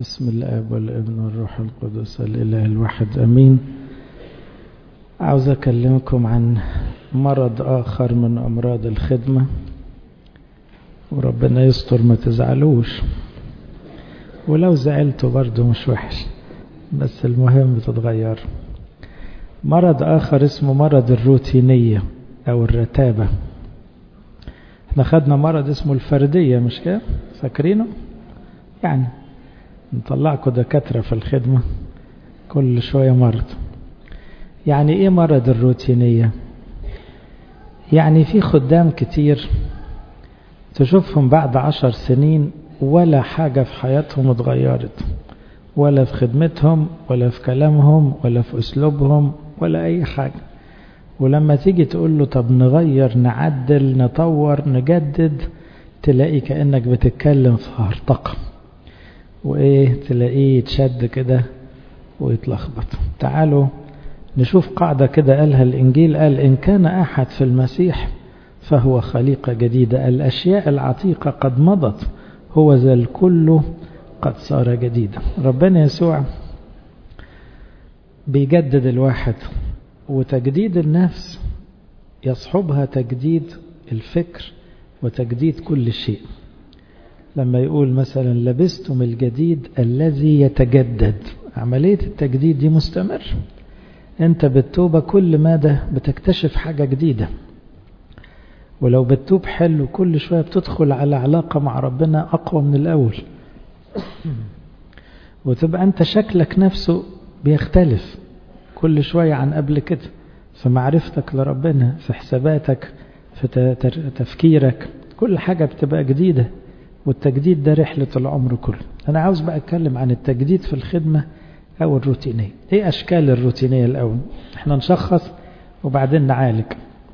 بسم الآب والابن والروح القدس الإله الواحد أمين. عاوز أكلمكم عن مرض آخر من أمراض الخدمة، وربنا يستر ما تزعلوش، ولو زعلتوا برضو مش وحش، بس المهم بتتغير. مرض آخر اسمه مرض الروتينية أو الرتابة. احنا خدنا مرض اسمه الفردية، مش كده؟ فاكرينه؟ يعني نطلعكم دكاترة في الخدمة كل شوية مرض. يعني ايه مرض الروتينية؟ يعني في خدام كتير تشوفهم بعد 10 سنين ولا حاجة في حياتهم اتغيرت، ولا في خدمتهم ولا في كلامهم ولا في أسلوبهم ولا أي حاجة. ولما تيجي تقول له طب نغير نعدل نطور نجدد، تلاقي كأنك بتتكلم في هرطقة، وإيه تلاقيه يتشد كده ويتلخبط. تعالوا نشوف قاعدة كده قالها الإنجيل، قال إن كان أحد في المسيح فهو خليقة جديدة، الأشياء العتيقة قد مضت، هو ذا الكل قد صار جديدا. ربنا يسوع بيجدد الواحد، وتجديد النفس يصحبها تجديد الفكر وتجديد كل شيء. لما يقول مثلا لبستم الجديد الذي يتجدد، عملية التجديد دي مستمر. انت بالتوبة كل مدى بتكتشف حاجة جديدة، ولو بتتوب حلو كل شوية بتدخل على علاقة مع ربنا أقوى من الأول، وتبقى انت شكلك نفسه بيختلف كل شوية عن قبل كده، في معرفتك لربنا، في حساباتك، في تفكيرك، كل حاجة بتبقى جديدة. والتجديد ده رحلة العمر كله. أنا عاوز بقى أتكلم عن التجديد في الخدمة أو الروتينية. إيه أشكال الروتينية الأول؟ إحنا نشخص وبعدين نعالج.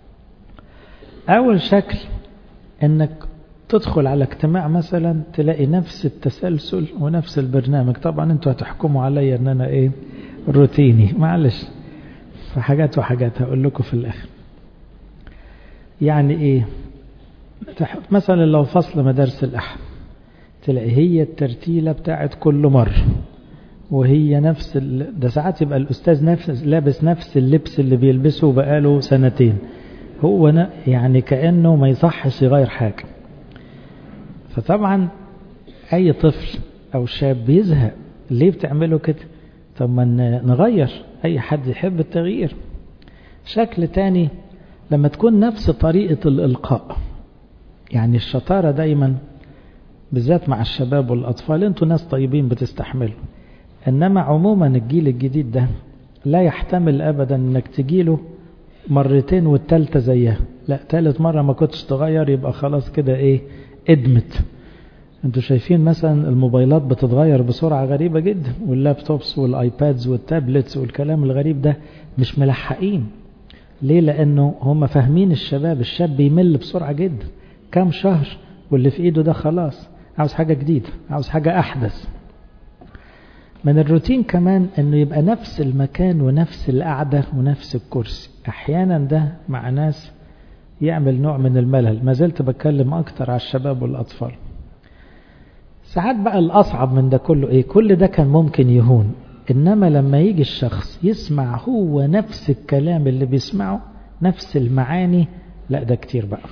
أول شكل إنك تدخل على اجتماع مثلا تلاقي نفس التسلسل ونفس البرنامج. طبعا أنتوا هتحكموا عليا إن أنا إيه روتيني، معلش، فحاجات وحاجات هقول لكم في الآخر. يعني إيه؟ مثلا لو فصل مدارس الأحد تلاقي هي الترتيلة بتاعت كل مرة، وهي نفس ده ساعات يبقى الأستاذ لابس نفس اللبس اللي بيلبسه بقاله سنتين، هو يعني كأنه ما يصحش يغير حاجة. فطبعا أي طفل أو شاب بيزهق. ليه بتعملوا كده؟ طب ما نغير، أي حد يحب التغيير. شكل تاني لما تكون نفس طريقة الإلقاء. يعني الشطارة دايما بالذات مع الشباب والأطفال، انتوا ناس طيبين بتستحملوا، إنما عموما الجيل الجديد ده لا يحتمل أبدا أنك تجيله مرتين والتالتة زيها. لا، تالت مرة ما كنتش تغير يبقى خلاص كده ايه ادمت. انتوا شايفين مثلا الموبايلات بتتغير بسرعة غريبة جدا، واللابتوبس والايبادز والتابلتس والكلام الغريب ده مش ملحقين. ليه؟ لأنه هم فاهمين الشاب بيمل بسرعة جدا، كام شهر واللي في ايده ده خلاص عاوز حاجة جديدة، عاوز حاجة أحدث. من الروتين كمان انه يبقى نفس المكان ونفس القعدة ونفس الكرسي. احيانا ده مع ناس يعمل نوع من الملل. ما زلت بتكلم اكتر على الشباب والاطفال. ساعات بقى الاصعب من ده كله ايه؟ كل ده كان ممكن يهون، انما لما يجي الشخص يسمع هو نفس الكلام اللي بيسمعه، نفس المعاني، لا ده كتير بقى.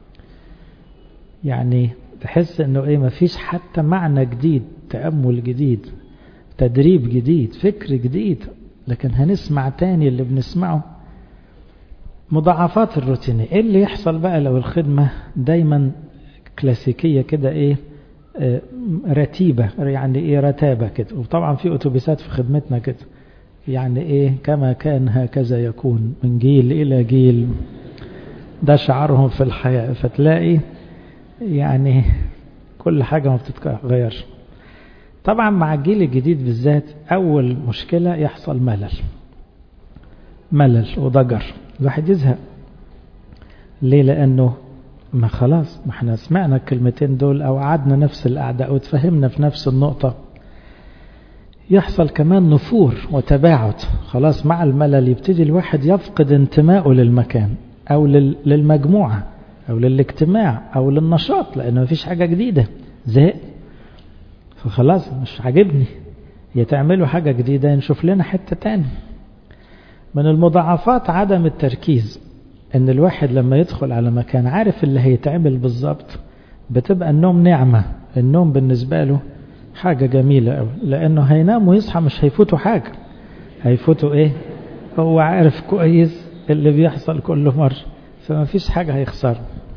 يعني تحس انه ايه، مفيش حتى معنى جديد، تأمل جديد، تدريب جديد، فكر جديد، لكن هنسمع تاني اللي بنسمعه. مضاعفات الروتينية. ايه اللي يحصل بقى لو الخدمة دايما كلاسيكية كده، ايه رتيبة، يعني ايه رتابة كده. وطبعا في اتوبيسات في خدمتنا كده، يعني ايه كما كان هكذا يكون من جيل الى جيل، ده شعارهم في الحياة. فتلاقي يعني كل حاجة ما بتتغيرش. طبعا مع الجيل الجديد بالذات أول مشكلة يحصل ملل وضجر، الواحد يزهق. ليه؟ لأنه ما خلاص، ما احنا سمعنا الكلمتين دول أو قعدنا نفس القعدة أو تفهمنا في نفس النقطة. يحصل كمان نفور وتباعد. خلاص مع الملل يبتدي الواحد يفقد انتمائه للمكان أو للمجموعة أو للاجتماع أو للنشاط، لأنه مفيش حاجة جديدة، زهق. فخلاص مش عاجبني، يا تعملوا حاجة جديدة نشوف لنا حتة تاني. من المضاعفات عدم التركيز، ان الواحد لما يدخل على مكان عارف اللي هيتعمل بالظبط بتبقى النوم نعمة. النوم بالنسبة له حاجة جميلة قوي، لانه هينام ويصحى مش هيفوتوا حاجة. هيفوتوا ايه؟ هو عارف كويس اللي بيحصل كل مرة، فما فيش حاجة هيخسر.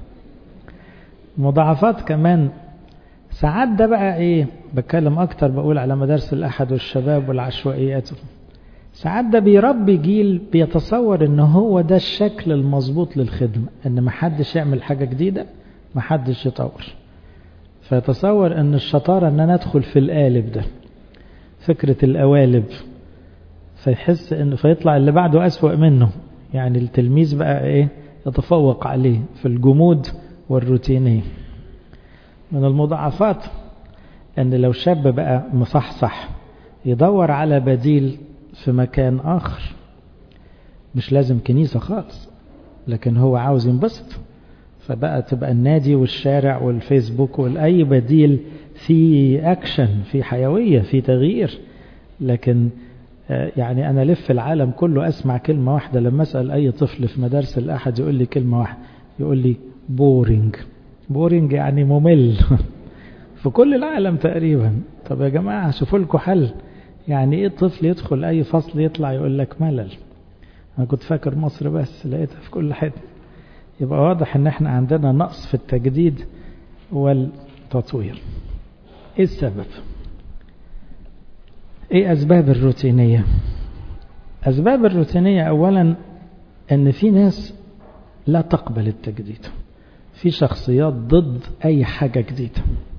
مضاعفات كمان ساعات ده بقى ايه، بتكلم اكتر بقول على مدارس الاحد والشباب والعشوائيات. ساعات ده بيربي جيل بيتصور ان هو ده الشكل المظبوط للخدمة، ان محدش يعمل حاجة جديدة، محدش يطور. فيتصور ان الشطارة ان انا ادخل في القالب ده، فكرة القوالب، فيحس انه فيطلع اللي بعده اسوأ منه. يعني التلميذ بقى ايه، يتفوق عليه في الجمود والروتينية. من المضاعفات ان لو شاب بقى مصحصح يدور على بديل في مكان آخر، مش لازم كنيسة خالص، لكن هو عاوز ينبسط، فبقى تبقى النادي والشارع والفيسبوك والأي بديل في أكشن، في حيوية، في تغيير. لكن يعني أنا لف العالم كله أسمع كلمة واحدة. لما أسأل أي طفل في مدارس الأحد يقول لي كلمة واحدة، يقول لي بورينج. بورينج يعني ممل في كل العالم تقريبا. طب يا جماعة شوفوا لكم حل. يعني ايه طفل يدخل اي فصل يطلع يقول لك ملل؟ انا كنت فاكر مصر بس، لقيتها في كل حته. يبقى واضح ان احنا عندنا نقص في التجديد والتطوير. ايه السبب؟ ايه اسباب الروتينية؟ اسباب الروتينية اولا ان في ناس لا تقبل التجديد، في شخصيات ضد اي حاجة جديدة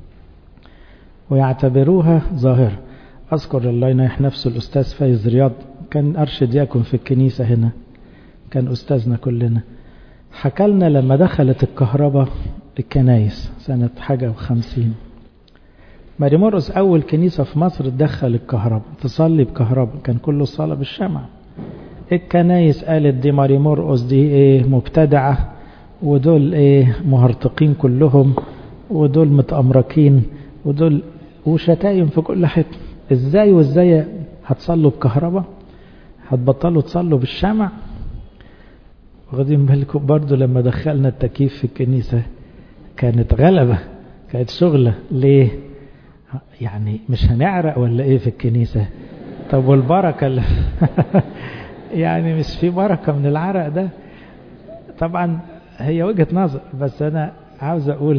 ويعتبروها ظاهرة. أذكر الله ينيح نفسه الأستاذ فايز رياض، كان أرشد يكن في الكنيسة هنا، كان أستاذنا كلنا. حكى لنا لما دخلت الكهرباء الكنايس سنة حاجة و50، ماري مرقس أول كنيسة في مصر تدخل الكهرباء، تصلي بكهرباء، كان كله الصلاة بالشمع. الكنايس قالت دي ماري مرقس دي إيه، مبتدعة، ودول إيه، مهرطقين كلهم، ودول متأمركين، ودول، وشتايم في كل حته. ازاي وازاي هتصلوا بكهرباء؟ هتبطلوا تصلوا بالشمع؟ واخدين بالكم برضو لما دخلنا التكييف في الكنيسة كانت غلبة، كانت شغلة. ليه؟ يعني مش هنعرق ولا ايه في الكنيسة؟ طب والبركة اللي يعني مش في بركة من العرق ده؟ طبعا هي وجهة نظر، بس انا عاوز اقول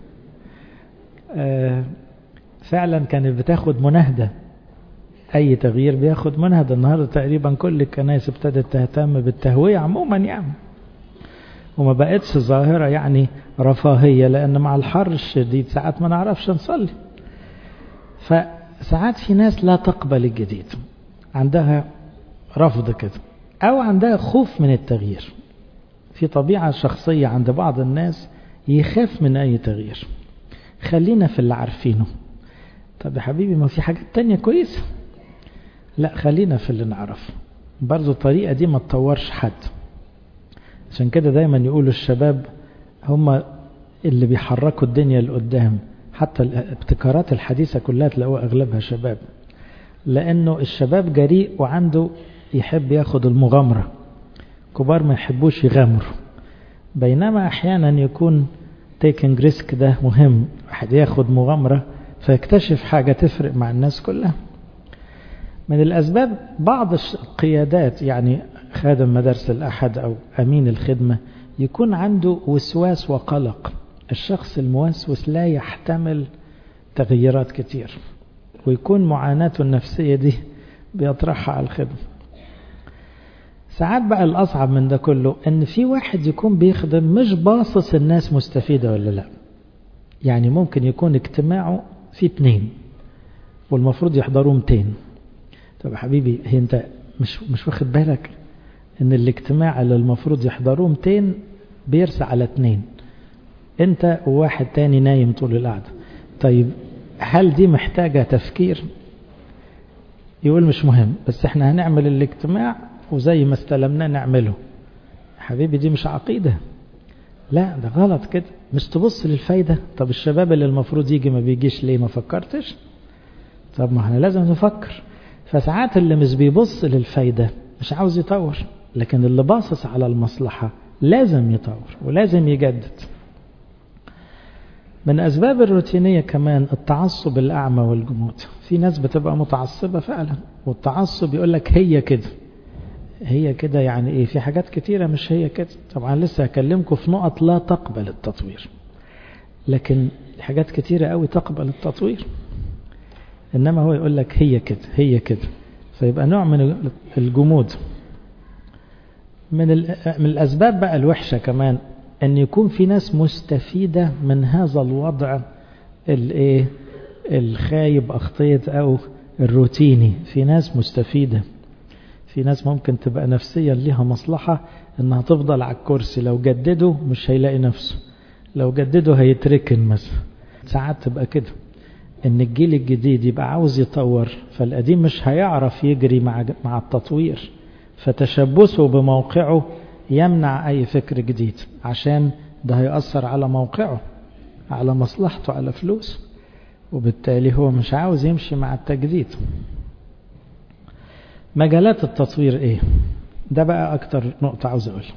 فعلا كانت بتاخد مناهدة. اي تغيير بياخد مناهدة. النهاردة تقريبا كل الكنائس ابتدت تهتم بالتهوية عموما يعني، وما بقتش ظاهرة يعني رفاهية، لان مع الحر الشديد ساعات ما نعرفش نصلي. فساعات في ناس لا تقبل الجديد، عندها رفض كده، او عندها خوف من التغيير. في طبيعة شخصية عند بعض الناس يخاف من اي تغيير. خلينا في اللي عارفينه. طب يا حبيبي ما في حاجات تانية كويسة. لا، خلينا في اللي نعرفه. برضو الطريقة دي ما تطورش حد. عشان كده دايما يقولوا الشباب هم اللي بيحركوا الدنيا لقدام. حتى الابتكارات الحديثة كلها تلاقوها أغلبها شباب، لأنه الشباب جريء وعنده يحب ياخد المغامرة. كبار ما يحبوش يغامروا، بينما أحيانا يكون taking risk ده مهم. واحد ياخد مغامرة فيكتشف حاجة تفرق مع الناس كلها. من الأسباب بعض القيادات، يعني خادم مدارس الأحد أو أمين الخدمة، يكون عنده وسواس وقلق. الشخص الموسوس لا يحتمل تغييرات كتير، ويكون معاناته النفسية دي بيطرحها على الخدمة. ساعات بقى الأصعب من ده كله إن في واحد يكون بيخدم مش باصص الناس مستفيدة ولا لا. يعني ممكن يكون اجتماعه فيه 2 والمفروض يحضروا 200. طب حبيبي هي انت مش واخد بالك ان الاجتماع اللي المفروض يحضروه 200 بيرسى على 2، انت وواحد تاني نايم طول القعدة. طيب هل دي محتاجة تفكير؟ يقول مش مهم، بس احنا هنعمل الاجتماع وزي ما استلمناه نعمله. حبيبي دي مش عقيدة، لا ده غلط كده. مش تبص للفايدة. طب الشباب اللي المفروض يجي ما بيجيش ليه؟ ما فكرتش؟ طب ما احنا لازم نفكر. فساعات اللي مش بيبص للفايدة مش عاوز يطور، لكن اللي باصص على المصلحة لازم يطور ولازم يجدد. من أسباب الروتينية كمان التعصب الأعمى والجمود. في ناس بتبقى متعصبة فعلا، والتعصب يقول لك هي كده هي كده. يعني إيه؟ في حاجات كتيرة مش هي كده. طبعا لسه هكلمكم في نقط لا تقبل التطوير، لكن حاجات كتيرة قوي تقبل التطوير. إنما هو يقول لك هي كده هي كده، فيبقى نوع من الجمود. من الأسباب بقى الوحشة كمان أن يكون في ناس مستفيدة من هذا الوضع الخايب أخطيت أو الروتيني. في ناس مستفيدة، في ناس ممكن تبقى نفسيا لها مصلحة أنها تفضل على الكرسي، لو جدده مش هيلاقي نفسه، لو جدده هيتركن مثلا. ساعات تبقى كده أن الجيل الجديد يبقى عاوز يطور، فالقديم مش هيعرف يجري مع التطوير، فتشبثه بموقعه يمنع أي فكر جديد، عشان ده هيأثر على موقعه، على مصلحته، على فلوسه، وبالتالي هو مش عاوز يمشي مع التجديد. مجالات التطوير ايه؟ ده بقى أكتر نقطة عاوز أقول.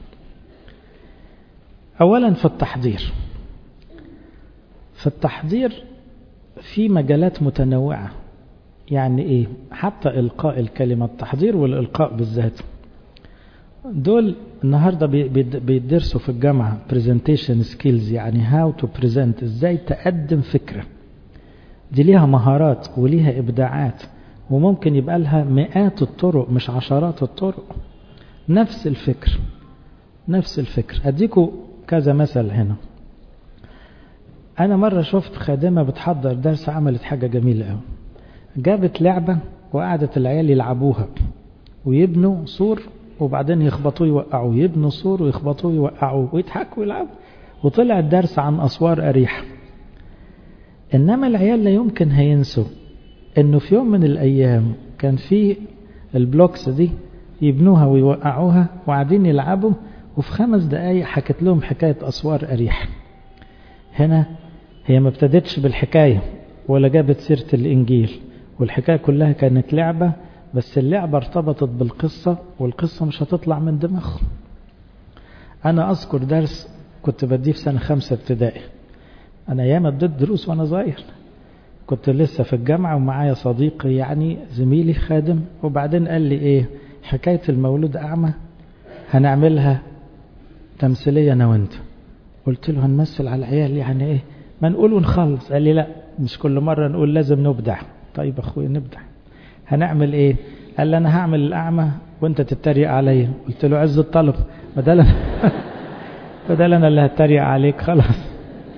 أولا في التحضير. في التحضير في مجالات متنوعة. يعني ايه؟ حتى إلقاء الكلمة، التحضير والإلقاء بالذات، دول النهاردة بيدرسوا في الجامعة presentation skills، يعني how to present، ازاي تقدم فكرة. دي ليها مهارات وليها إبداعات، وممكن يبقى لها مئات الطرق مش عشرات الطرق. نفس الفكر نفس الفكر. أديكوا كذا مثل هنا. أنا مرة شفت خادمة بتحضر درس، عملت حاجة جميلة قوي. جابت لعبة وقعدت العيال يلعبوها ويبنوا سور، وبعدين يخبطوا يوقعوا، يبنوا سور ويخبطوا يوقعوا ويضحكوا ويلعبوا، وطلع الدرس عن أسوار أريحة. إنما العيال لا يمكن هينسوا إنه في يوم من الأيام كان في البلوكس دي يبنوها ويوقعوها وقاعدين يلعبوا، وفي 5 دقايق حكت لهم حكاية أسوار أريحة. هنا هي ما ابتدتش بالحكاية ولا جابت سيرة الإنجيل، والحكاية كلها كانت لعبة، بس اللعبة ارتبطت بالقصة، والقصة مش هتطلع من دماغه. أنا أذكر درس كنت بديه في سنة 5 ابتدائي. أنا ياما اديت دروس وأنا صغير، كنت لسه في الجامعة ومعايا صديقي يعني زميلي خادم، وبعدين قال لي إيه حكاية المولود أعمى هنعملها تمثيلية أنا وأنت. قلت له هنمثل على العيال يعني إيه؟ ما نقول ونخلص. قال لي لا، مش كل مرة نقول، لازم نبدع. طيب أخوي نبدع. هنعمل إيه؟ قال لي أنا هعمل الأعمى وأنت تتريق عليا. قلت له عز الطلب، بدل أنا اللي هتريق عليك خلاص.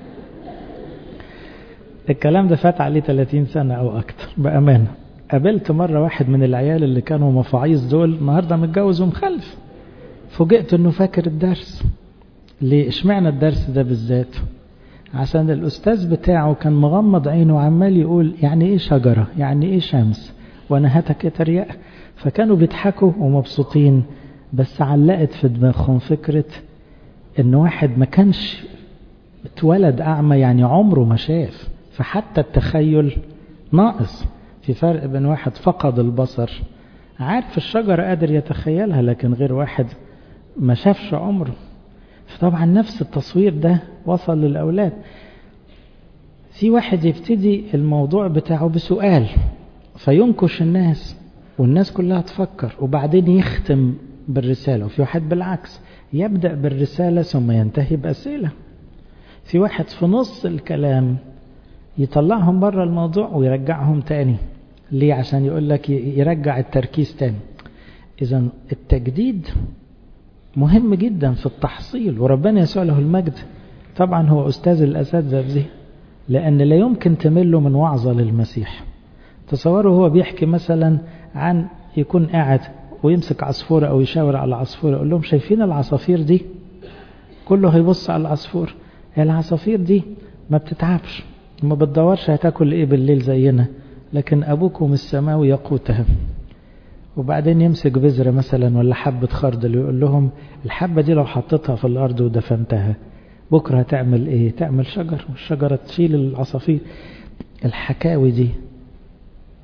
الكلام ده فات عليه 30 سنة أو أكتر بأمانة. قابلت مرة واحد من العيال اللي كانوا مفاعيز دول، النهاردة متجوز ومخلف، فوجئت أنه فاكر الدرس. ليه؟ اشمعنى الدرس ده بالذات؟ عشان الأستاذ بتاعه كان مغمض عينه وعمال يقول يعني إيه شجرة، يعني إيه شمس، وأنا هاتك إيه تريق. فكانوا بيضحكوا ومبسوطين، بس علقت في دماغهم فكرة إن واحد ما كانش اتولد أعمى، يعني عمره ما شاف، فحتى التخيل ناقص. في فرق بين واحد فقد البصر عارف الشجرة قادر يتخيلها، لكن غير واحد ما شافش عمره. فطبعا نفس التصوير ده وصل للأولاد. في واحد يبتدي الموضوع بتاعه بسؤال فينكش الناس والناس كلها تفكر، وبعدين يختم بالرسالة. وفي واحد بالعكس يبدأ بالرسالة ثم ينتهي بأسئلة. في واحد في نص الكلام يطلعهم بره الموضوع ويرجعهم تاني. ليه؟ عشان يقول لك يرجع التركيز تاني. إذن التجديد مهم جدا في التحصيل، وربنا يسوع له المجد طبعا هو أستاذ الأساتذة في ذي، لأن لا يمكن تمله من وعظة للمسيح. تصوروا هو بيحكي مثلا عن يكون قاعد ويمسك عصفورة أو يشاور على عصفورة، يقول لهم شايفين العصافير دي؟ كله هيبص على العصفور. العصافير دي ما بتتعبش، ما بتدورش هتاكل ايه بالليل زينا، لكن أبوكم السماوي يقوتها. وبعدين يمسك بذرة مثلا ولا حبة خردل ويقول لهم الحبة دي لو حطيتها في الأرض ودفنتها بكرة هتعمل ايه؟ تعمل شجر، والشجرة تشيل العصافير. الحكاوي دي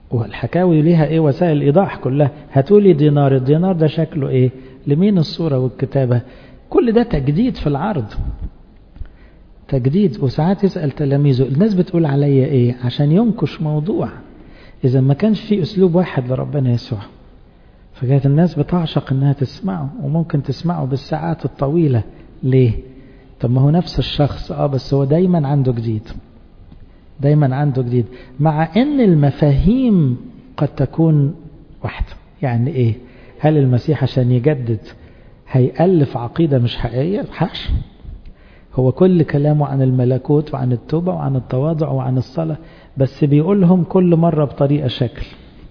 والحكاوي ليها ايه وسائل ايضاح كلها. هتقولي دينار، الدينار ده شكله ايه؟ لمين الصورة والكتابة؟ كل ده تجديد في العرض، تجديد. وساعات يسأل تلاميذه الناس بتقول عليا ايه، عشان ينكش موضوع. اذا ما كانش في اسلوب واحد لربنا يسوع، فكانت الناس بتعشق انها تسمعه، وممكن تسمعه بالساعات الطويلة. ليه؟ طب ما هو نفس الشخص بس هو دايما عنده جديد، دايما عنده جديد، مع ان المفاهيم قد تكون واحدة. يعني ايه؟ هل المسيح عشان يجدد هيألف عقيدة مش حقيقية؟ حاش. هو كل كلامه عن الملكوت وعن التوبة وعن التواضع وعن الصلاة، بس بيقولهم كل مرة بطريقة شكل،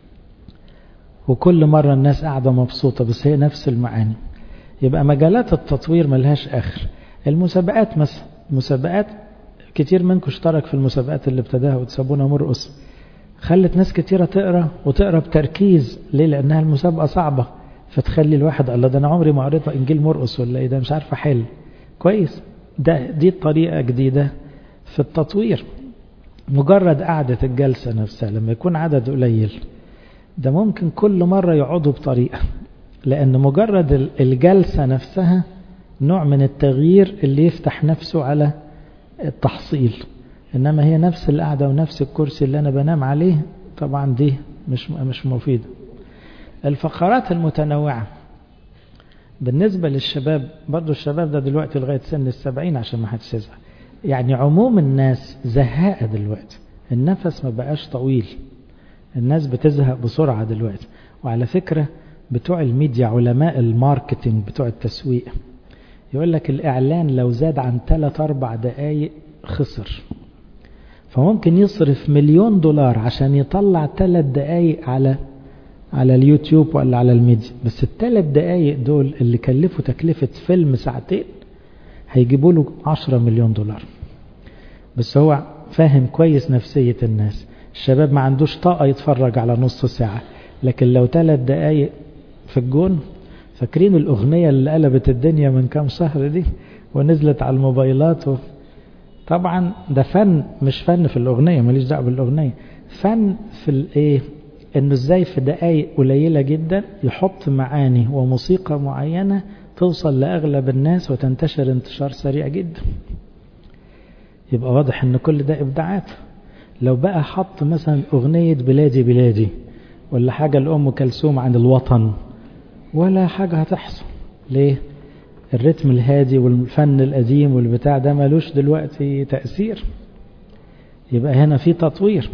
وكل مرة الناس قاعدة مبسوطة، بس هي نفس المعاني. يبقى مجالات التطوير ملهاش آخر. المسابقات مثلا، مسابقات كتير منكم اشترك في المسابقات اللي ابتداها وتسابونا مرقص، خلت ناس كتيرة تقرأ وتقرأ بتركيز. ليه؟ لأنها المسابقة صعبة، فتخلي الواحد الله ده أنا عمري ما قريت إنجيل مرقص ولا إيه ده، مش عارف أحل كويس. دي طريقة جديدة في التطوير. مجرد قعدة الجلسة نفسها لما يكون عدد قليل، ده ممكن كل مرة يقعدوا بطريقة، لأن مجرد الجلسة نفسها نوع من التغيير اللي يفتح نفسه على التحصيل. إنما هي نفس القعدة ونفس الكرسي اللي أنا بنام عليه، طبعا دي مش مفيدة. الفقرات المتنوعة بالنسبة للشباب، برضو الشباب ده دلوقتي لغاية سن 70 عشان ما حدش يزعل، يعني عموم الناس زهقة دلوقتي، النفس ما بقاش طويل، الناس بتزهق بسرعة دلوقتي. وعلى فكرة بتوع الميديا، علماء الماركتينج بتوع التسويق، يقول لك الإعلان لو زاد عن 3-4 دقايق خسر. فممكن يصرف $1,000,000 عشان يطلع 3 دقايق على اليوتيوب ولا على الميديا، بس ال3 دقايق دول اللي كلفوا تكلفة فيلم 2 هيجيبوا له $10,000,000. بس هو فاهم كويس نفسية الناس. الشباب ما عندوش طاقة يتفرج على نص ساعة، لكن لو 3 دقايق في الجون. فاكرين الأغنية اللي قلبت الدنيا من كام شهر دي ونزلت على الموبايلات طبعا ده فن، مش فن في الأغنية، ماليش دعوة بالأغنية، فن في الايه، انه ازاي في دقايق قليلة جدا يحط معاني وموسيقى معينة توصل لأغلب الناس وتنتشر انتشار سريع جدا. يبقى واضح ان كل ده إبداعات. لو بقى حط مثلا أغنية بلادي بلادي ولا حاجة لأم كلثوم عن الوطن، ولا حاجة هتحصل. ليه؟ الرتم الهادي والفن القديم والبتاع ده مالوش دلوقتي تأثير. يبقى هنا في تطوير.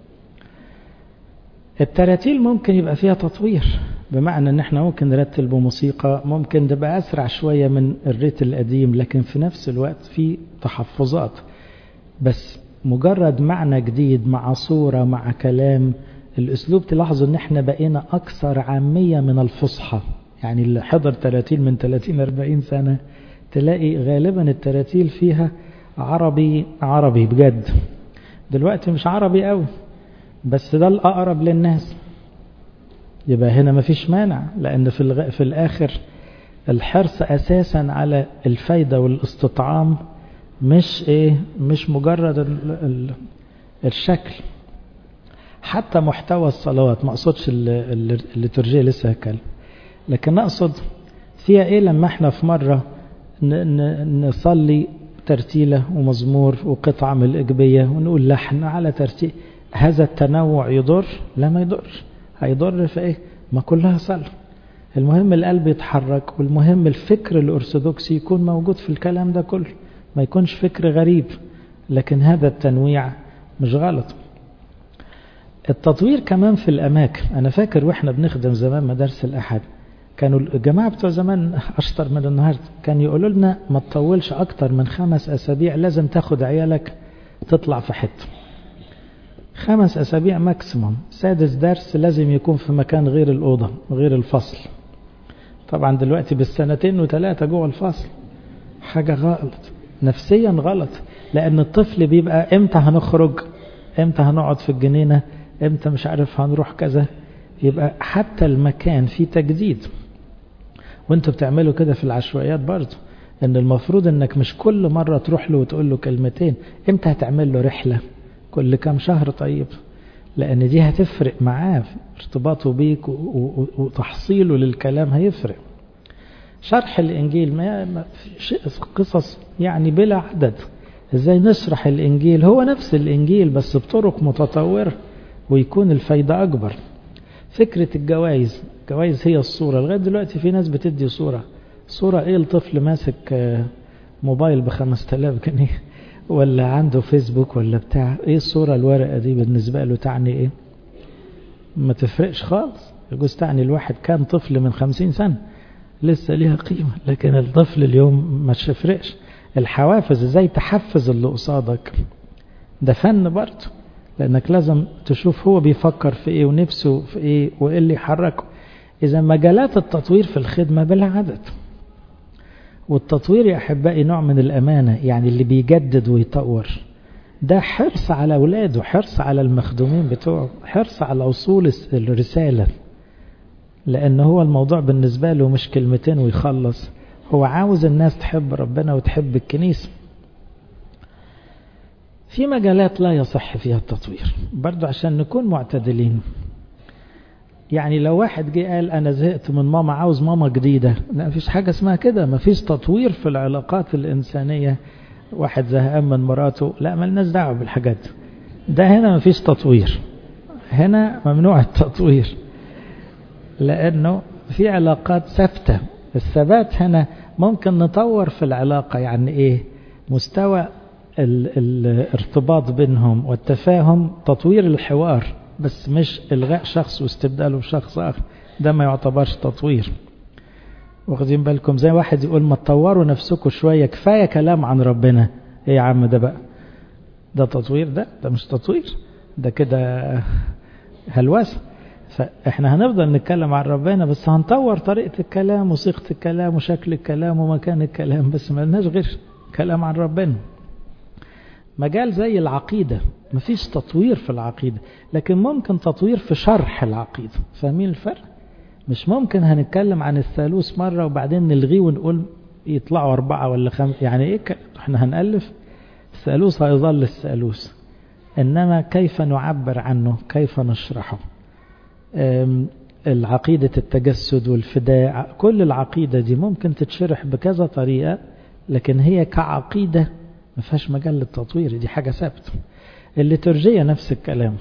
التراتيل ممكن يبقى فيها تطوير، بمعنى ان احنا ممكن نرتل بموسيقى ممكن تبقى أسرع شوية من الريت القديم، لكن في نفس الوقت في تحفظات، بس مجرد معنى جديد مع صورة مع كلام. الأسلوب تلاحظوا ان احنا بقينا أكثر عامية من الفصحى. يعني اللي حضر تراتيل من 30-40 سنة تلاقي غالبا التراتيل فيها عربي بجد. دلوقتي مش عربي قوي، بس ده الأقرب للناس. يبقى هنا مفيش مانع، لأن في الآخر الحرص أساسا على الفايدة والاستطعام، مش مجرد الشكل. حتى محتوى الصلوات، ما أقصدش الليتورجية لسه هكلم، لكن أقصد فيها إيه لما احنا في مرة نصلي ترتيلة ومزمور وقطعة من الإجبية ونقول لحن على ترتيل. هذا التنوع يضر؟ لا ما يضرش. هيضر في إيه؟ ما كلها صلاة. المهم القلب يتحرك، والمهم الفكر الأرثوذكسي يكون موجود في الكلام ده كله، ما يكونش فكر غريب. لكن هذا التنويع مش غلط. التطوير كمان في الأماكن. أنا فاكر وإحنا بنخدم زمان مدارس الأحد، كانوا الجماعة بتوع زمان أشطر من النهاردة، كان يقولوا لنا ما تطولش أكتر من 5 أسابيع، لازم تاخد عيالك تطلع في حتة. 5 أسابيع ماكسيموم. 6 درس لازم يكون في مكان غير الأوضة غير الفصل. طبعا دلوقتي بالسنتين و3 جوه الفصل، حاجة غلط نفسيا، غلط. لأن الطفل بيبقى امتى هنخرج، امتى هنقعد في الجنينة، امتى مش عارف هنروح كذا. يبقى حتى المكان فيه تجديد. وانتوا بتعملوا كده في العشوائيات برضو، ان المفروض انك مش كل مرة تروح له وتقول له كلمتين. امتى هتعمل له رحلة؟ كل كام شهر طيب. لأن دي هتفرق معاه في ارتباطه بيك وتحصيله للكلام هيفرق. شرح الإنجيل ما قصص يعني بلا عدد. إزاي نشرح الإنجيل؟ هو نفس الإنجيل بس بطرق متطورة ويكون الفايدة أكبر. فكرة الجوائز هي الصورة. لغاية دلوقتي في ناس بتدي صورة إيه؟ الطفل ماسك موبايل ب5000 جنيه ولا عنده فيسبوك ولا بتاع إيه الصورة الورقة دي بالنسبة له تعني إيه؟ ما تفرقش خالص. يجوز تعني الواحد كان طفل من 50 سنة لسه ليها قيمة، لكن الطفل اليوم ما تفرقش. الحوافز ازاي تحفز اللي قصادك ده فن برضه، لانك لازم تشوف هو بيفكر في ايه ونفسه في ايه وايه اللي يحركه. اذا مجالات التطوير في الخدمة بلا عدد. والتطوير يا احبائي نوع من الامانة، يعني اللي بيجدد ويطور ده حرص على اولاده، حرص على المخدومين بتوعه، حرص على وصول الرسالة، لأن هو الموضوع بالنسبة له مش كلمتين ويخلص، هو عاوز الناس تحب ربنا وتحب الكنيسة. في مجالات لا يصح فيها التطوير برضو عشان نكون معتدلين. يعني لو واحد جه قال أنا زهقت من ماما عاوز ماما جديدة، لا مفيش حاجة اسمها كده. مفيش تطوير في العلاقات الإنسانية. واحد زهقان من مراته، لا ملناش دعوة بالحاجات ده. هنا مفيش تطوير، هنا ممنوع التطوير، لأنه في علاقات ثابتة. الثبات هنا ممكن نطور في العلاقة، يعني إيه؟ مستوى الارتباط بينهم والتفاهم، تطوير الحوار، بس مش إلغاء شخص واستبداله بشخص آخر. ده ما يعتبرش تطوير. واخدين بالكم؟ زي واحد يقول ما تطوروا نفسكم شوية، كفاية كلام عن ربنا. إيه يا عم ده بقى؟ ده تطوير؟ ده مش تطوير، ده كده هلوسة. فإحنا هنفضل نتكلم عن ربنا، بس هنطور طريقة الكلام وصيغة الكلام وشكل الكلام ومكان الكلام، بس ما لناش غير كلام عن ربنا. مجال زي العقيدة مفيش تطوير في العقيدة، لكن ممكن تطوير في شرح العقيدة. فاهمين الفرق؟ مش ممكن هنتكلم عن الثالوث مرة وبعدين نلغيه ونقول يطلعوا 4 ولا 5. يعني إيه؟ إحنا هنألف الثالوث هيظل الثالوث، إنما كيف نعبر عنه، كيف نشرحه. العقيدة التجسد والفداء، كل العقيدة دي ممكن تتشرح بكذا طريقة، لكن هي كعقيدة ما فيهاش مجال للتطوير، دي حاجة ثابتة. الليتورجية نفس الكلام.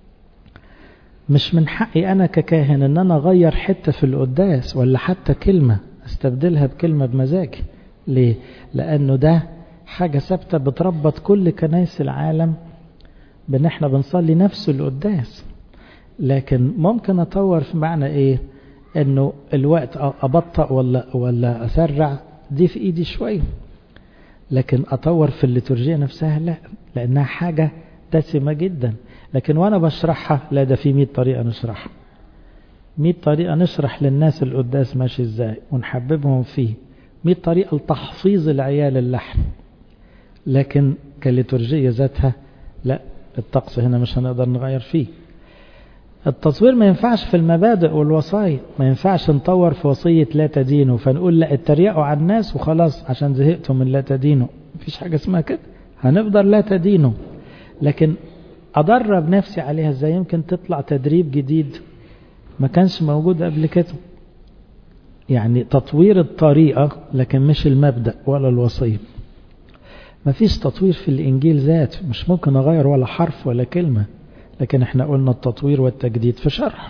مش من حقي أنا ككاهن أن أنا أغير حتة في القداس ولا حتى كلمة استبدلها بكلمة بمزاجي. ليه؟ لأنه ده حاجة ثابتة بتربط كل كنائس العالم بأن احنا بنصلي نفس القداس. لكن ممكن أطور في معنى إيه؟ أنه الوقت أبطأ ولا أسرع، دي في إيدي شوية. لكن أطور في الليتورجية نفسها لا، لأنها حاجة دسمة جدا. لكن وأنا بشرحها لا، ده في 100 طريقة نشرحها، 100 طريقة نشرح للناس القداس ماشي إزاي ونحببهم فيه، 100 طريقة لتحفيظ العيال اللحن. لكن كالليتورجية ذاتها لا، الطقس هنا مش هنقدر نغير فيه. التطوير ما ينفعش في المبادئ والوصايا. ما ينفعش نطور في وصية لا تدينوا فنقول لا اتريقوا على الناس وخلاص عشان زهقتوا من لا تدينوا. مفيش حاجة اسمها كده، هنفضل لا تدينوا، لكن أدرب نفسي عليها ازاي. يمكن تطلع تدريب جديد ما كانش موجود قبل كده. يعني تطوير الطريقة لكن مش المبدأ ولا الوصية. مفيش تطوير في الإنجيل ذات، مش ممكن أغير ولا حرف ولا كلمة. لكن احنا قلنا التطوير والتجديد في شرح.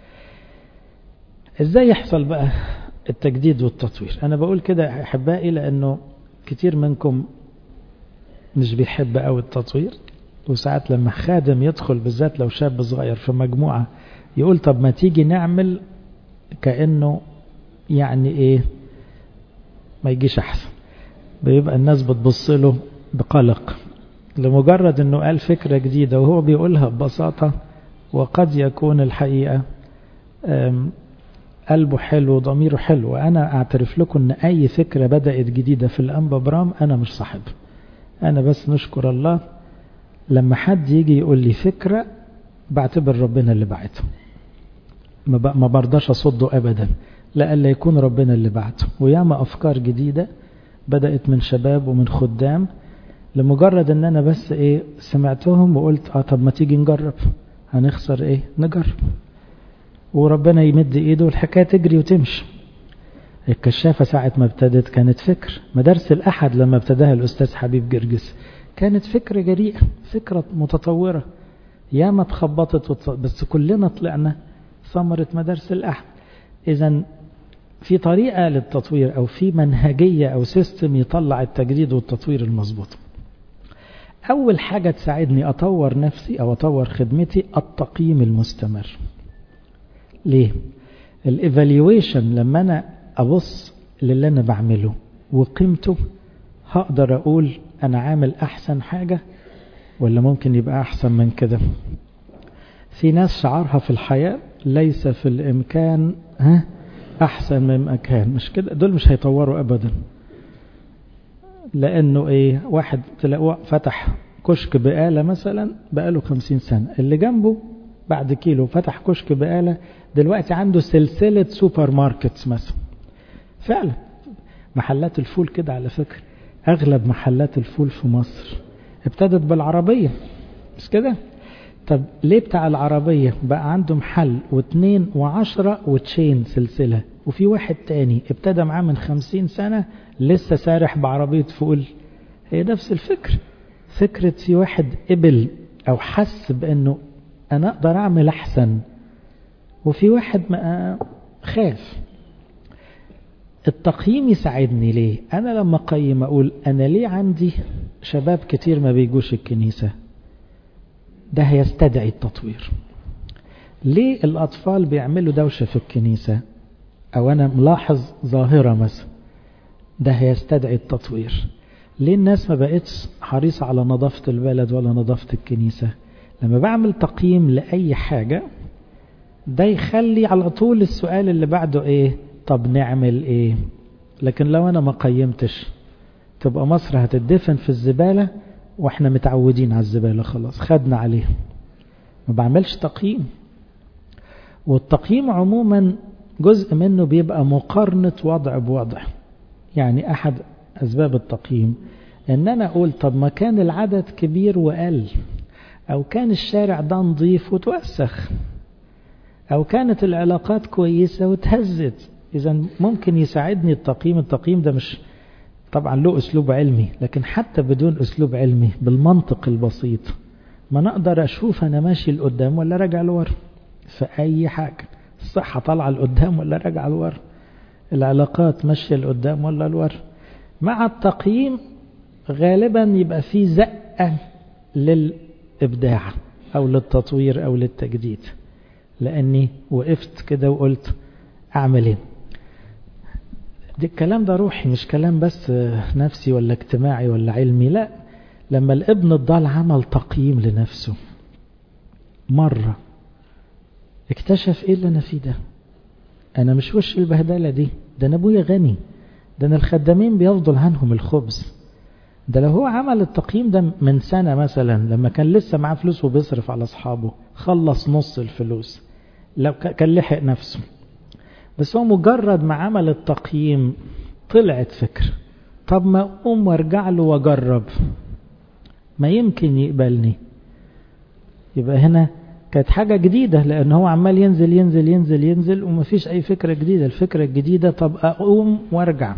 ازاي يحصل بقى التجديد والتطوير؟ انا بقول كده احبائي لانه كتير منكم مش بيحب قوي التطوير. وساعات لما خادم يدخل بالذات لو شاب صغير في مجموعة يقول طب ما تيجي نعمل، كأنه يعني ايه ما يجيش احسن. بيبقى الناس بتبص له بقلق لمجرد انه قال فكرة جديدة وهو بيقولها ببساطة، وقد يكون الحقيقة قلبه حلو وضميره حلو. وانا اعترف لكم ان اي فكرة بدأت جديدة في الانبا برام انا مش صاحب. انا بس نشكر الله لما حد يجي يقول لي فكرة بعتبر ربنا اللي بعته، ما برضاش اصده ابدا، لألا يكون ربنا اللي بعته. وياما افكار جديدة بدأت من شباب ومن خدام لمجرد ان انا بس ايه سمعتهم وقلت طب ما تيجي نجرب، هنخسر ايه؟ نجرب، وربنا يمد ايده والحكاية تجري وتمشي. الكشافة ساعة ما ابتدت كانت فكر. مدارس الأحد لما ابتداها الأستاذ حبيب جرجس كانت فكرة جريئة، فكرة متطورة، ياما اتخبطت بس كلنا طلعنا ثمرة مدارس الأحد. إذن في طريقة للتطوير أو في منهجية أو سيستم يطلع التجديد والتطوير المظبوط. أول حاجة تساعدني أطور نفسي أو أطور خدمتي التقييم المستمر. ليه؟ الإيفاليويشن لما أنا أبص للي أنا بعمله وقيمته هقدر أقول أنا عامل أحسن حاجة ولا ممكن يبقى أحسن من كده. في ناس شعارها في الحياة ليس في الإمكان أحسن مما كان، مش كده؟ دول مش هيطوروا أبدا، لأنه إيه؟ واحد تلاقوه فتح كشك بقالة مثلا بقاله 50 سنة، اللي جنبه بعد كيلو فتح كشك بقالة دلوقتي عنده سلسلة سوبر ماركتس مثلا. فعلا محلات الفول كده على فكرة، أغلب محلات الفول في مصر ابتدت بالعربية، مش كده؟ طب ليه بتاع العربية بقى عنده محل و2 و10 وتشين سلسلة، وفي واحد تاني ابتدى معاه من 50 سنة لسه سارح بعربية فول؟ هي نفس الفكر، فكرة في واحد قبل أو حس بأنه أنا أقدر أعمل أحسن، وفي واحد ما خاف. التقييم يساعدني ليه؟ أنا لما أقيم أقول أنا ليه عندي شباب كتير ما بيجوش الكنيسة؟ ده هيستدعي التطوير. ليه الأطفال بيعملوا دوشة في الكنيسة؟ أو أنا ملاحظ ظاهرة مثلا، ده هيستدعي التطوير. ليه الناس ما بقتش حريصة على نظافة البلد ولا نظافة الكنيسة؟ لما بعمل تقييم لأي حاجة ده يخلي على طول السؤال اللي بعده ايه؟ طب نعمل ايه؟ لكن لو انا ما قيمتش تبقى مصر هتدفن في الزبالة، واحنا متعودين على الزبالة خلاص خدنا عليها، ما بعملش تقييم. والتقييم عموما جزء منه بيبقى مقارنة وضع بوضع. يعني احد اسباب التقييم ان انا اقول طب ما كان العدد كبير وقل، او كان الشارع ده نظيف وتوسخ، او كانت العلاقات كويسة وتهزت. اذا ممكن يساعدني التقييم. التقييم ده مش طبعا له اسلوب علمي، لكن حتى بدون اسلوب علمي بالمنطق البسيط ما نقدر اشوف انا ماشي لقدام ولا راجع لورا في اي حاجة. الصحة طالعة لقدام ولا راجعة لورا، العلاقات ماشية لقدام ولا لورا. مع التقييم غالبا يبقى في زقة للإبداع أو للتطوير أو للتجديد، لأني وقفت كده وقلت أعمل إيه. دي الكلام ده روحي، مش كلام بس نفسي ولا اجتماعي ولا علمي. لا، لما الابن الضال عمل تقييم لنفسه مرة اكتشف ايه اللي انا فيه ده، انا مش وش البهدلة دي، ده انا ابويا غني، ده انا الخدامين بيفضل عنهم الخبز. ده لو هو عمل التقييم ده من سنة مثلا لما كان لسه معاه فلوس وبيصرف على اصحابه خلص نص الفلوس، لو كان لحق نفسه. بس هو مجرد ما عمل التقييم طلعت فكر، طب ما اقوم وارجع له واجرب، ما يمكن يقبلني. يبقى هنا كانت حاجة جديدة، لأن هو عمال ينزل ينزل ينزل ينزل ومفيش أي فكرة جديدة. الفكرة الجديدة طب أقوم وارجع.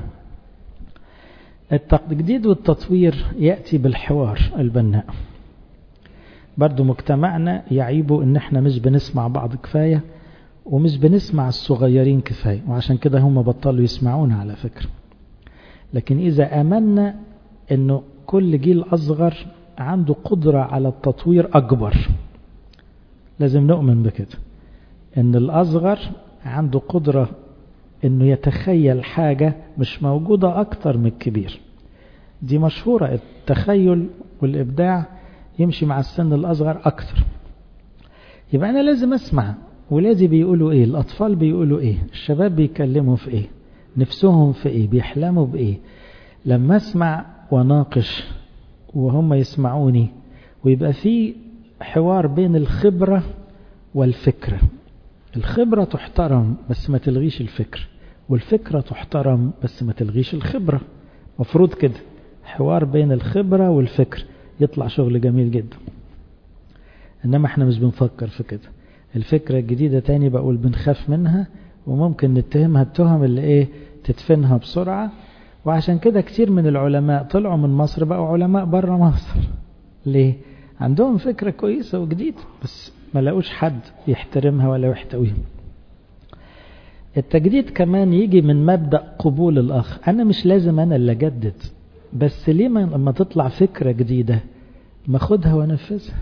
التجديد والتطوير يأتي بالحوار البناء. برضو مجتمعنا يعيبه ان احنا مش بنسمع بعض كفاية ومش بنسمع الصغيرين كفاية، وعشان كده هم بطلوا يسمعونا على فكرة. لكن إذا آمنا انه كل جيل أصغر عنده قدرة على التطوير أكبر، لازم نؤمن بكده، ان الأصغر عنده قدرة انه يتخيل حاجة مش موجودة اكتر من الكبير. دي مشهورة، التخيل والإبداع يمشي مع السن الأصغر أكتر. يبقى أنا لازم أسمع ولادي بيقولوا إيه، الأطفال بيقولوا إيه، الشباب بيكلموا في إيه، نفسهم في إيه، بيحلموا بإيه. لما أسمع وناقش وهم يسمعوني ويبقى في حوار بين الخبرة والفكرة. الخبرة تحترم بس ما تلغيش الفكر، والفكرة تحترم بس ما تلغيش الخبرة. مفروض كده حوار بين الخبرة والفكر، يطلع شغل جميل جدا. إنما احنا مش بنفكر في كده. الفكرة الجديدة تاني بقول بنخاف منها، وممكن نتهمها التهم اللي ايه تدفنها بسرعة. وعشان كده كتير من العلماء طلعوا من مصر بقوا علماء بره مصر. ليه؟ عندهم فكرة كويسة وجديدة بس ما لقوش حد يحترمها ولا يحتويها. التجديد كمان يجي من مبدأ قبول الآخر. أنا مش لازم أنا اللي أجدد، بس ليه لما تطلع فكرة جديدة ما أخدها وأنفذها؟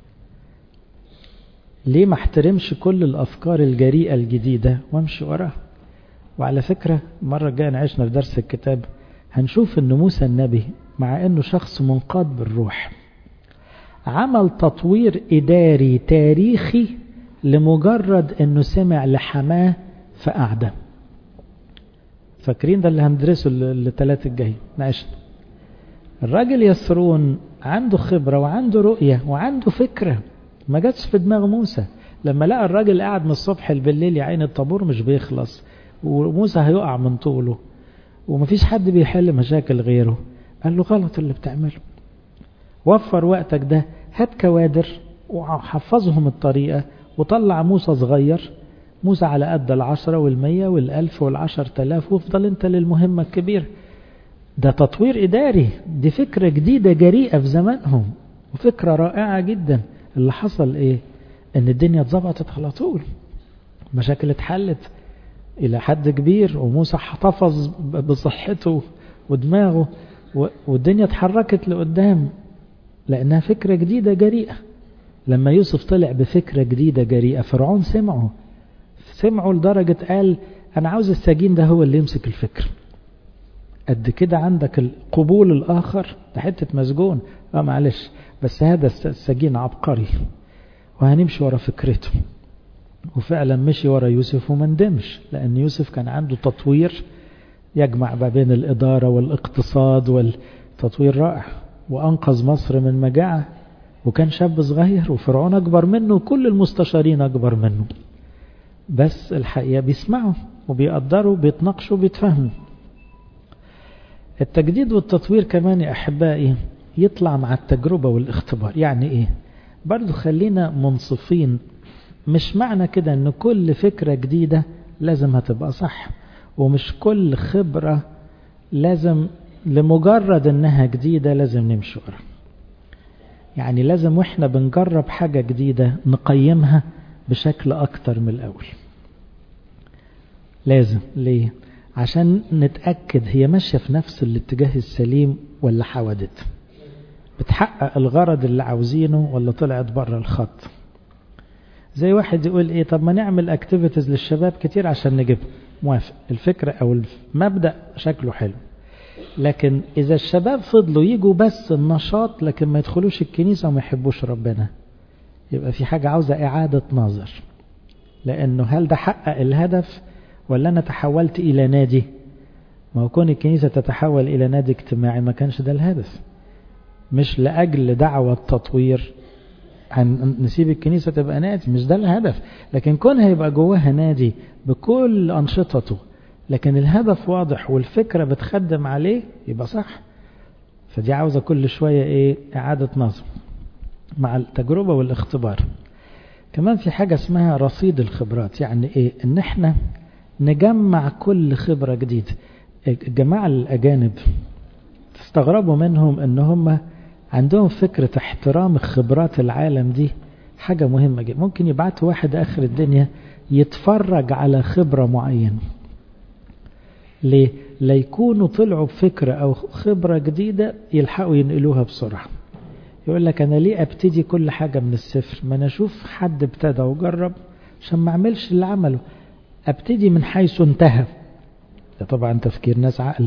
ليه ما احترمش كل الأفكار الجريئة الجديدة وامشي وراها؟ وعلى فكرة مرة جاء نعيشنا في درس الكتاب هنشوف أن موسى النبي مع أنه شخص منقاد بالروح عمل تطوير إداري تاريخي لمجرد أنه سمع لحماه فقعده. فاكرين ده اللي هندرسه الثلاث الجاي نعيشنا. الراجل يسرون عنده خبرة وعنده رؤية وعنده فكرة ما جاتش في دماغ موسى. لما لقى الراجل قاعد من الصبح بالليل يا عين الطابور مش بيخلص وموسى هيقع من طوله ومفيش حد بيحل مشاكل غيره، قال له غلط اللي بتعمله، وفر وقتك ده، هات كوادر وحفظهم الطريقة وطلع موسى صغير، موسى على قد 10 و100 وال1000 وال10,000 وافضل انت للمهمة الكبيرة. ده تطوير إداري، دي فكرة جديدة جريئة في زمانهم وفكرة رائعة جدا. اللي حصل ايه؟ ان الدنيا اتظبطت على طول، مشاكل اتحلت الى حد كبير وموسى احتفظ بصحته ودماغه والدنيا اتحركت لقدام لانها فكرة جديدة جريئة. لما يوسف طلع بفكرة جديدة جريئة فرعون سمعوا لدرجة قال انا عاوز السجين ده هو اللي يمسك الفكر. قد كده عندك القبول الآخر، ده حتة مسجون معلش بس هذا السجين عبقري وهنمشي ورا فكرته. وفعلا مشي ورا يوسف وما ندمش، لأن يوسف كان عنده تطوير يجمع ما بين الإدارة والاقتصاد والتطوير رائع، وأنقذ مصر من مجاعة وكان شاب صغير وفرعون أكبر منه وكل المستشارين أكبر منه، بس الحقيقة بيسمعوا وبيقدروا بيتناقشوا بيتفهموا. التجديد والتطوير كمان يا أحبائي يطلع مع التجربة والاختبار. يعني إيه؟ برضو خلينا منصفين، مش معنى كده أن كل فكرة جديدة لازم هتبقى صح، ومش كل خبرة لازم لمجرد أنها جديدة لازم نمشي ورا. يعني لازم وإحنا بنجرب حاجة جديدة نقيمها بشكل أكتر من الأول. لازم. ليه؟ عشان نتأكد هي ماشية في نفس الاتجاه السليم ولا حودت، بتحقق الغرض اللي عاوزينه ولا طلعت بره الخط. زي واحد يقول ايه، طب ما نعمل اكتيفيتيز للشباب كتير عشان نجيب، موافق، الفكرة او المبدأ شكله حلو، لكن اذا الشباب فضلوا يجوا بس النشاط لكن ما يدخلوش الكنيسة وما يحبوش ربنا، يبقى في حاجة عاوزة اعادة نظر. لانه هل ده حقق الهدف ولا أنا تحولت إلى نادي؟ ما هو كون الكنيسة تتحول إلى نادي اجتماعي ما كانش ده الهدف. مش لأجل دعوة تطوير نسيب الكنيسة تبقى نادي، مش ده الهدف. لكن كونها يبقى جواها نادي بكل أنشطته لكن الهدف واضح والفكرة بتخدم عليه يبقى صح. فدي عاوزة كل شوية إعادة نظر مع التجربة والاختبار. كمان في حاجة اسمها رصيد الخبرات. يعني إن احنا نجمع كل خبرة جديدة. الجماعة الأجانب تستغربوا منهم ان هم عندهم فكرة احترام خبرات العالم، دي حاجة مهمة جدا. ممكن يبعتوا واحد آخر الدنيا يتفرج على خبرة معينة. ليه؟ ليكونوا طلعوا بفكرة أو خبرة جديدة يلحقوا ينقلوها بسرعة. يقول لك أنا ليه أبتدي كل حاجة من الصفر؟ ما أنا أشوف حد ابتدى وجرب عشان ما أعملش اللي عمله، أبتدي من حيث انتهى. ده طبعا تفكير ناس عقلة.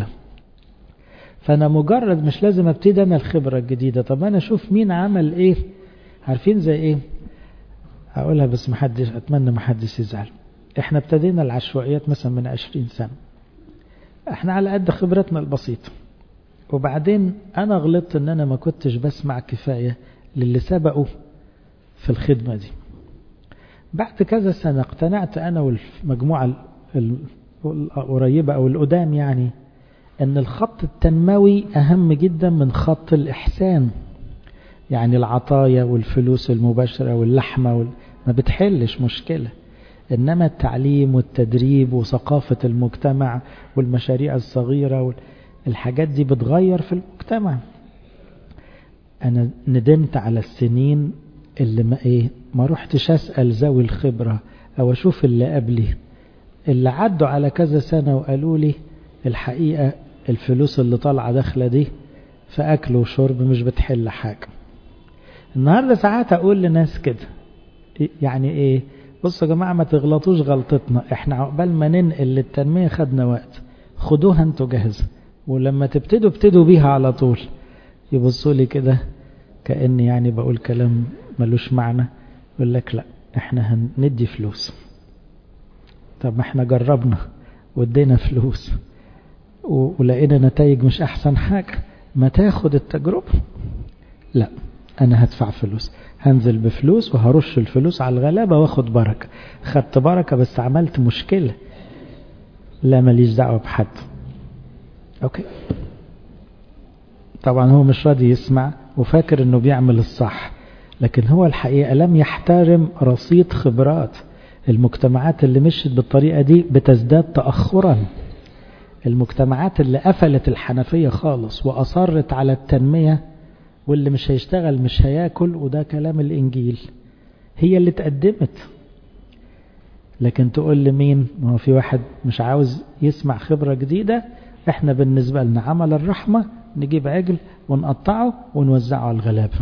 فأنا مجرد مش لازم أبتدي أنا الخبرة الجديدة، طب أنا أشوف مين عمل إيه. عارفين زي إيه؟ هقولها بس محدش، أتمنى محدش يزعل. إحنا ابتدينا العشوائيات مثلا من 20 سنة، إحنا على قد خبرتنا البسيطة، وبعدين أنا غلطت إن أنا ما كنتش بسمع كفاية للي سبقوا في الخدمة دي. بعد كذا سنة اقتنعت أنا والمجموعة القريبة أو القدام يعني أن الخط التنموي أهم جدا من خط الإحسان. يعني العطايا والفلوس المباشرة واللحمة ما بتحلش مشكلة، إنما التعليم والتدريب وثقافة المجتمع والمشاريع الصغيرة الحاجات دي بتغير في المجتمع. أنا ندمت على السنين اللي ما رحتش أسأل ذوي الخبرة أو أشوف اللي قبلي اللي عدوا على كذا سنة وقالوا لي الحقيقة الفلوس اللي طالعة داخلة دي في أكل وشرب مش بتحل حاجة. النهاردة ساعات أقول لناس كده يعني إيه، بصوا يا جماعة ما تغلطوش غلطتنا، إحنا عقبال ما ننقل للتنمية خدنا وقت، خدوها انتوا جاهزة، ولما ابتدوا بيها على طول. يبصوا لي كده كأني يعني بقول كلام ملوش معنى، يقول لك لا احنا هندي فلوس. طب ما احنا جربنا وادينا فلوس ولقينا نتائج مش احسن حاجة، ما تاخد التجربة. لا انا هدفع فلوس، هنزل بفلوس وهرش الفلوس على الغلابة واخد بركة. خدت بركة بس عملت مشكلة، لا ماليش دعوة بحد. اوكي طبعا هو مش راضي يسمع وفاكر انه بيعمل الصح، لكن هو الحقيقة لم يحترم رصيد خبرات. المجتمعات اللي مشت بالطريقة دي بتزداد تأخرا. المجتمعات اللي قفلت الحنفية خالص وأصرت على التنمية واللي مش هيشتغل مش هياكل، وده كلام الإنجيل، هي اللي تقدمت. لكن تقول لمين؟ ما هو في واحد مش عاوز يسمع خبرة جديدة. احنا بالنسبة لنا عمل الرحمة نجيب عجل ونقطعه ونوزعه على الغلابة،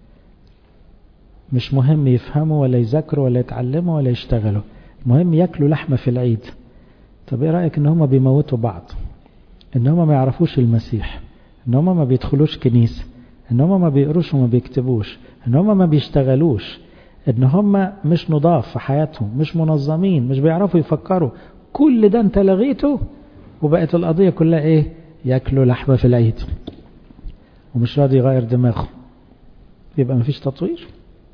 مش مهم يفهموا ولا يذاكروا ولا يتعلموا ولا يشتغلوا، المهم ياكلوا لحمة في العيد. طب ايه رأيك ان هم بيموتوا بعض، ان هم ما يعرفوش المسيح، ان هم ما بيدخلوش كنيسة، ان هم ما بيقروش وما بيكتبوش، ان هم ما بيشتغلوش، ان هم مش نضاف في حياتهم، مش منظمين، مش بيعرفوا يفكروا، كل ده انت لغيته وبقت القضية كلها ايه؟ ياكلوا لحمة في العيد ومش راضي يغير دماغه. يبقى مفيش تطوير،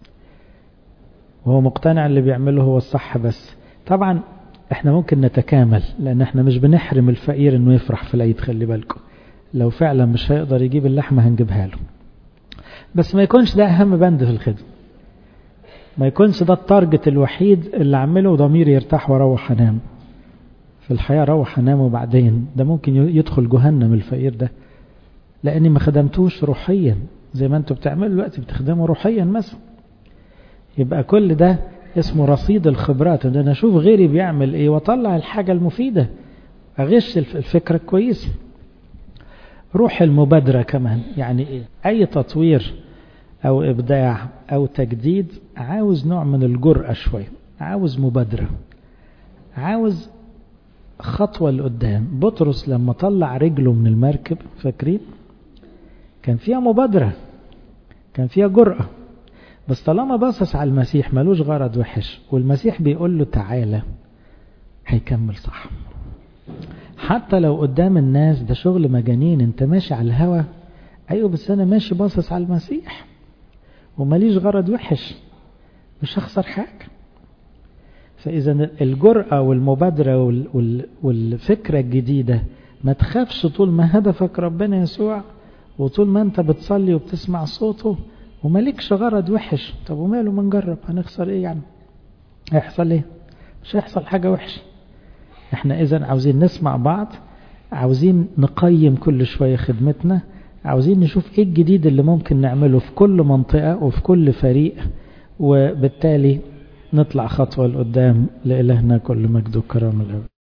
وهو مقتنع اللي بيعمله هو الصح. بس طبعا احنا ممكن نتكامل، لان احنا مش بنحرم الفقير انه يفرح في العيد. خلي بالكم لو فعلا مش هيقدر يجيب اللحمة هنجيبها له، بس ما يكونش ده اهم بند في الخدمة، ما يكونش ده التارجت الوحيد اللي اعمله وضميري يرتاح واروح انام. في الحياة روح انام وبعدين ده ممكن يدخل جهنم الفقير ده، لاني ما خدمتوش روحيا زي ما انتوا بتعملوا دلوقتي، بتخدموا روحيا مثلا. يبقى كل ده اسمه رصيد الخبرات، ان انا اشوف غيري بيعمل ايه واطلع الحاجة المفيدة، اغش الفكرة كويس. روح المبادرة كمان، يعني ايه؟ اي تطوير او ابداع او تجديد عاوز نوع من الجرأة شوية، عاوز مبادرة، عاوز خطوة لقدام. بطرس لما طلع رجله من المركب فاكرين كان فيها مبادرة، كان فيها جرأة، بس طالما باصص على المسيح ملوش غرض وحش والمسيح بيقول له تعالى، هيكمل صح. حتى لو قدام الناس ده شغل مجانين، انت ماشي على الهوا، ايوه بس انا ماشي باصص على المسيح ومليش غرض وحش، مش هخسر حاجة. فإذا الجرأة والمبادرة والفكرة الجديدة ما تخافش طول ما هدفك ربنا يسوع، وطول ما انت بتصلي وبتسمع صوته ومالكش غرض وحش. طب وماله، ما نجرب، هنخسر ايه يعني؟ هيحصل ايه؟ مش هيحصل حاجة وحش. احنا اذا عاوزين نسمع بعض، عاوزين نقيم كل شوية خدمتنا، عاوزين نشوف ايه الجديد اللي ممكن نعمله في كل منطقة وفي كل فريق، وبالتالي نطلع خطوة لقدام. لإلهنا كل مجد وكرم الأبد.